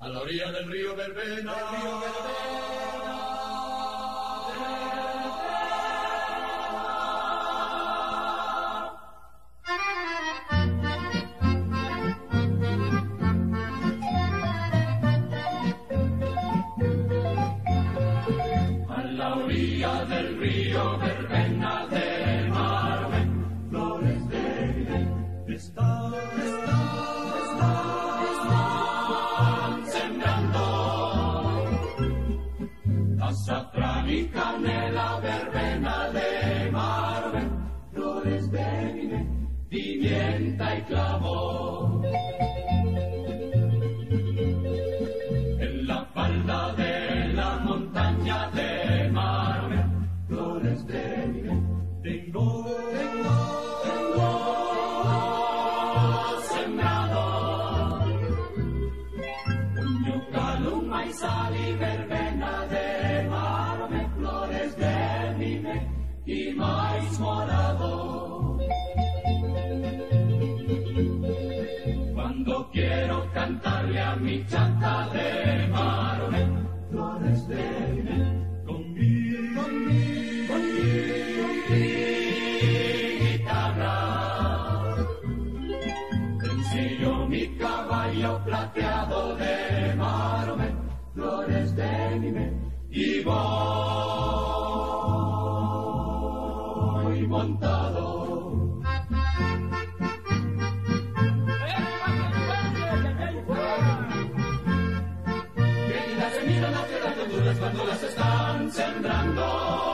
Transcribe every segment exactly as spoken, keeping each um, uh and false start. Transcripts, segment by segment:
a la orilla del río Verbena, del río Verbena. A la orilla del río Verbena de Marve, flores de están, están, están sembrando azafrán y canela, verbena de Marve, flores de vine, pimienta y clavo. En la falda de la montaña de Marve, flores de vine, tengo, tengo, tengo sembrado un yucal, un maizal y verbena de Marve, flores de vine y maíz morado. Cuando quiero cantarle a mi chata de Marve, flores de vine, con mi, con mi, con mi, con mi guitarra, ensillo mi caballo plateado de Marve, flores de vine, y voy montado. Cuando las están sembrando.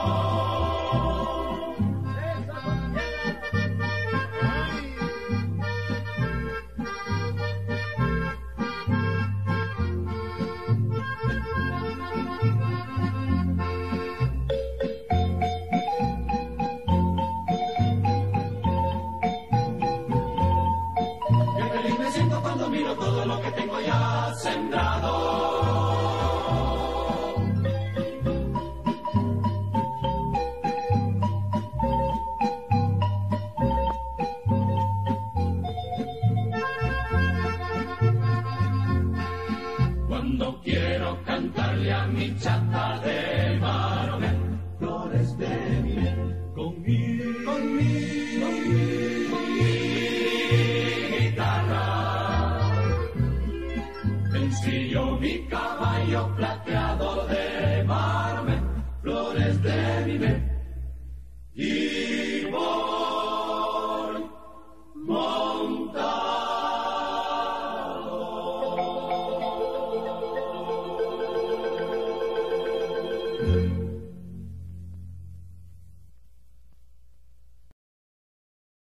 Qué feliz me siento cuando miro todo lo que tengo ya sembrado. Cuando quiero cantarle a mi chata de Marve, flores de vine, con mi, con mi, con mi, con mi guitarra, ensillo mi caballo plateado de Marve.